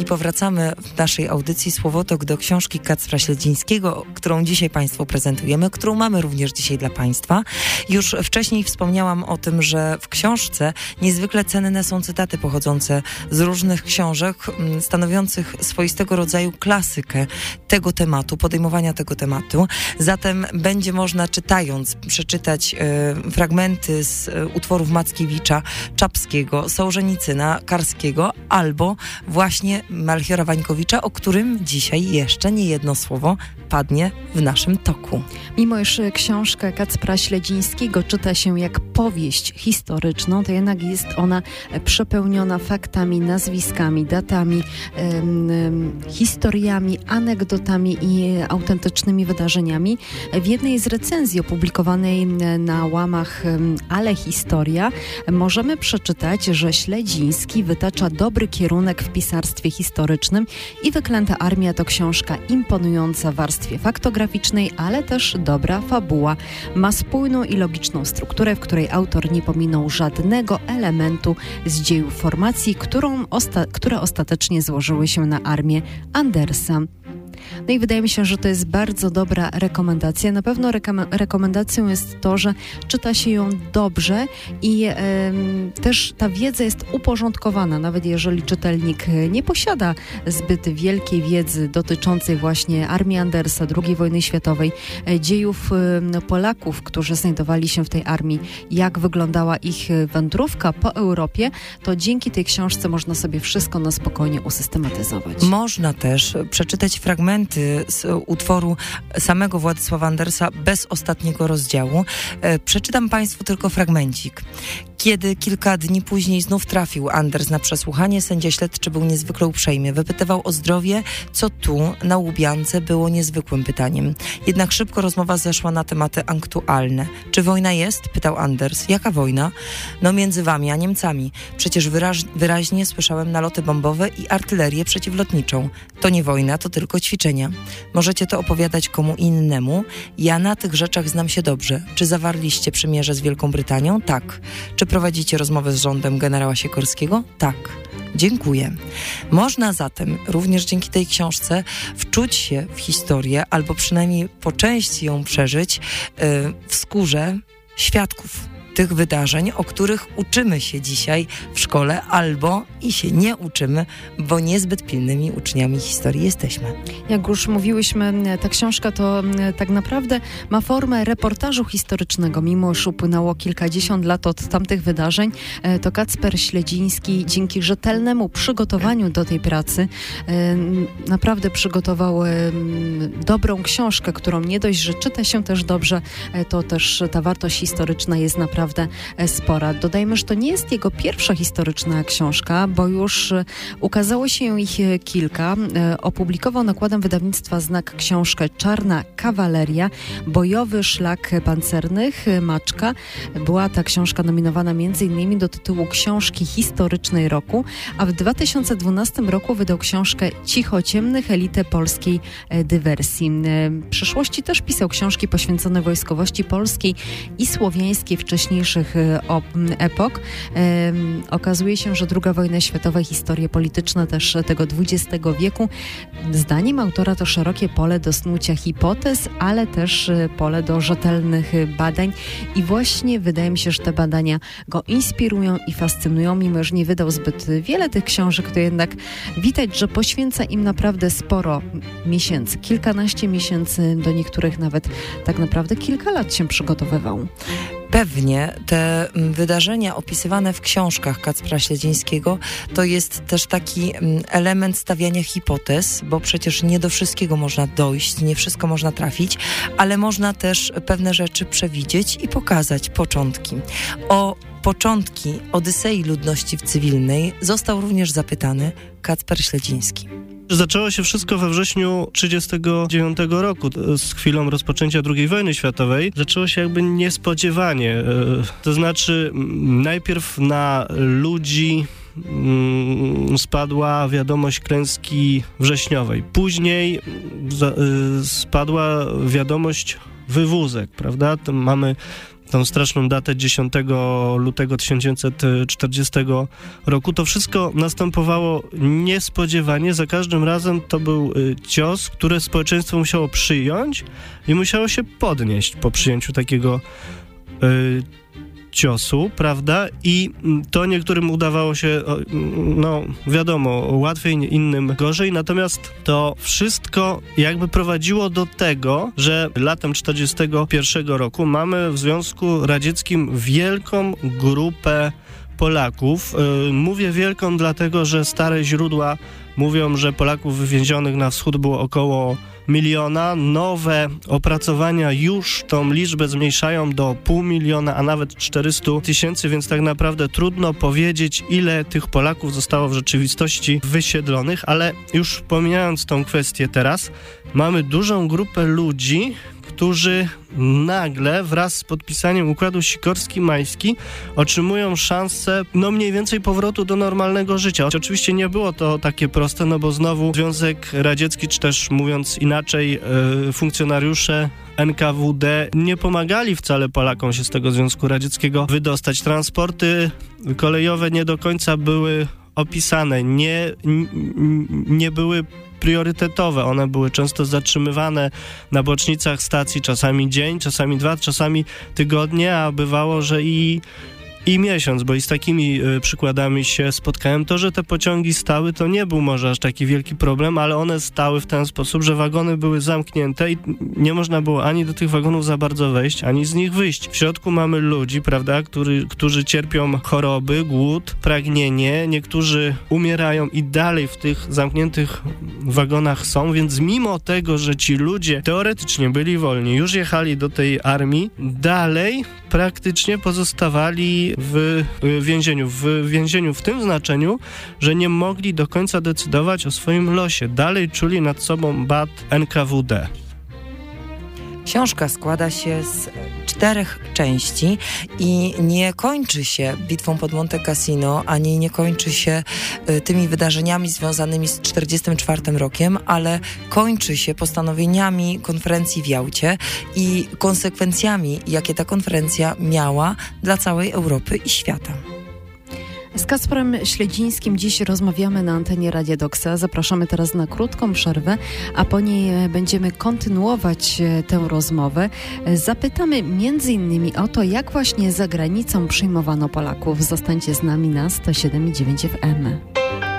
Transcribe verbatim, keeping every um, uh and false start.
I powracamy w naszej audycji Słowotok do książki Kacpra Śledzińskiego, którą dzisiaj Państwu prezentujemy, którą mamy również dzisiaj dla Państwa. Już wcześniej wspomniałam o tym, że w książce niezwykle cenne są cytaty pochodzące z różnych książek, stanowiących swoistego rodzaju klasykę tego tematu, podejmowania tego tematu. Zatem będzie można, czytając, przeczytać e, fragmenty z e, utworów Mackiewicza, Czapskiego, Sołżenicyna, Karskiego, albo właśnie Melchiora Wańkowicza, o którym dzisiaj jeszcze nie jedno słowo padnie w naszym toku. Mimo iż książka Kacpra Śledzińskiego czyta się jak powieść historyczną, to jednak jest ona przepełniona faktami, nazwiskami, datami, em, em, historiami, anegdotami i autentycznymi wydarzeniami. W jednej z recenzji opublikowanej na łamach Ale Historia możemy przeczytać, że Śledziński wytacza dobry kierunek w pisarstwie historycznym i Wyklęta Armia to książka imponująca w warstwie faktograficznej, ale też dobra fabuła. Ma spójną i logiczną strukturę, w której autor nie pominął żadnego elementu z dziejów formacji, którą osta- które ostatecznie złożyły się na armię Andersa. No i wydaje mi się, że to jest bardzo dobra rekomendacja. Na pewno rekom- rekomendacją jest to, że czyta się ją dobrze i e, też ta wiedza jest uporządkowana, nawet jeżeli czytelnik nie posiada zbyt wielkiej wiedzy dotyczącej właśnie armii Andersa, drugiej wojny światowej, e, dziejów e, Polaków, którzy znajdowali się w tej armii, jak wyglądała ich wędrówka po Europie, to dzięki tej książce można sobie wszystko na spokojnie usystematyzować. Można też przeczytać fragmenty z utworu samego Władysława Andersa bez ostatniego rozdziału. E, przeczytam Państwu tylko fragmencik. Kiedy kilka dni później znów trafił Anders na przesłuchanie, sędzia śledczy był niezwykle uprzejmy. Wypytywał o zdrowie, co tu, na Łubiance, było niezwykłym pytaniem. Jednak szybko rozmowa zeszła na tematy aktualne. Czy wojna jest? Pytał Anders. Jaka wojna? No między wami a Niemcami. Przecież wyraź, wyraźnie słyszałem naloty bombowe i artylerię przeciwlotniczą. To nie wojna, to tylko ćwiczenia. Możecie to opowiadać komu innemu. Ja na tych rzeczach znam się dobrze. Czy zawarliście przymierze z Wielką Brytanią? Tak. Czy prowadzicie rozmowę z rządem generała Sikorskiego? Tak. Dziękuję. Można zatem również dzięki tej książce wczuć się w historię, albo przynajmniej po części ją przeżyć yy, w skórze świadków tych wydarzeń, o których uczymy się dzisiaj w szkole, albo i się nie uczymy, bo niezbyt pilnymi uczniami historii jesteśmy. Jak już mówiłyśmy, ta książka to tak naprawdę ma formę reportażu historycznego. Mimo iż upłynęło kilkadziesiąt lat od tamtych wydarzeń, to Kacper Śledziński dzięki rzetelnemu przygotowaniu do tej pracy naprawdę przygotował dobrą książkę, którą nie dość, że czyta się też dobrze, to też ta wartość historyczna jest naprawdę spora. Dodajmy, że to nie jest jego pierwsza historyczna książka, bo już ukazało się ich kilka. Opublikował nakładem wydawnictwa Znak książkę Czarna Kawaleria, Bojowy Szlak Pancernych, Maczka. Była ta książka nominowana między innymi do tytułu Książki Historycznej Roku, a w dwa tysiące dwunastym roku wydał książkę Cichociemnych, elitę polskiej dywersji. W przeszłości też pisał książki poświęcone wojskowości polskiej i słowiańskiej wcześniejszych epok. Okazuje się, że druga wojna światowa, historie polityczne też tego dwudziestego wieku, zdaniem autora to szerokie pole do snucia hipotez, ale też pole do rzetelnych badań i właśnie wydaje mi się, że te badania go inspirują i fascynują. Mimo że nie wydał zbyt wiele tych książek, to jednak widać, że poświęca im naprawdę sporo miesięcy, kilkanaście miesięcy, do niektórych nawet tak naprawdę kilka lat się przygotowywał. Pewnie te wydarzenia opisywane w książkach Kacpra Śledzińskiego to jest też taki element stawiania hipotez, bo przecież nie do wszystkiego można dojść, nie wszystko można trafić, ale można też pewne rzeczy przewidzieć i pokazać początki. O początki Odysei ludności cywilnej został również zapytany Kacper Śledziński. Zaczęło się wszystko we wrześniu tysiąc dziewięćset trzydziestego dziewiątego roku, z chwilą rozpoczęcia drugiej wojny światowej. Zaczęło się jakby niespodziewanie, to znaczy najpierw na ludzi spadła wiadomość klęski wrześniowej, później spadła wiadomość wywózek, prawda? Mamy tą straszną datę dziesiątego lutego tysiąc dziewięćset czterdziestego roku. To wszystko następowało niespodziewanie. Za każdym razem to był cios, który społeczeństwo musiało przyjąć i musiało się podnieść po przyjęciu takiego y, ciosu, prawda? I to niektórym udawało się, no wiadomo, łatwiej, innym gorzej, natomiast to wszystko jakby prowadziło do tego, że latem czterdziestego pierwszego roku mamy w Związku Radzieckim wielką grupę Polaków. Mówię wielką dlatego, że stare źródła mówią, że Polaków wywiezionych na wschód było około miliona. Nowe opracowania już tą liczbę zmniejszają do pół miliona, a nawet czterysta tysięcy, więc tak naprawdę trudno powiedzieć, ile tych Polaków zostało w rzeczywistości wysiedlonych, ale już pomijając tą kwestię teraz, mamy dużą grupę ludzi, którzy nagle wraz z podpisaniem Układu Sikorski-Majski otrzymują szansę, no mniej więcej powrotu do normalnego życia. Oczywiście nie było to takie proste, no bo znowu Związek Radziecki, czy też mówiąc inaczej, yy, funkcjonariusze N K W D nie pomagali wcale Polakom się z tego Związku Radzieckiego wydostać. Transporty kolejowe nie do końca były opisane, nie, nie były priorytetowe. One były często zatrzymywane na bocznicach stacji, czasami dzień, czasami dwa, czasami tygodnie, a bywało, że i I miesiąc, bo i z takimi y, przykładami się spotkałem. To, że te pociągi stały, to nie był może aż taki wielki problem, ale one stały w ten sposób, że wagony były zamknięte i nie można było ani do tych wagonów za bardzo wejść, ani z nich wyjść. W środku mamy ludzi, prawda, który, którzy cierpią choroby, głód, pragnienie, niektórzy umierają i dalej w tych zamkniętych wagonach są, więc mimo tego, że ci ludzie teoretycznie byli wolni, już jechali do tej armii, dalej praktycznie pozostawali w więzieniu. W więzieniu w tym znaczeniu, że nie mogli do końca decydować o swoim losie. Dalej czuli nad sobą bat N K W D. Książka składa się z czterech części i nie kończy się bitwą pod Monte Cassino, ani nie kończy się y, tymi wydarzeniami związanymi z czterdziestym czwartym rokiem, ale kończy się postanowieniami konferencji w Jałcie i konsekwencjami, jakie ta konferencja miała dla całej Europy i świata. Z Kacprem Śledzińskim dziś rozmawiamy na antenie Radia Doksa. Zapraszamy teraz na krótką przerwę, a po niej będziemy kontynuować tę rozmowę. Zapytamy między innymi o to, jak właśnie za granicą przyjmowano Polaków. Zostańcie z nami na sto siedem i dziewięć F M.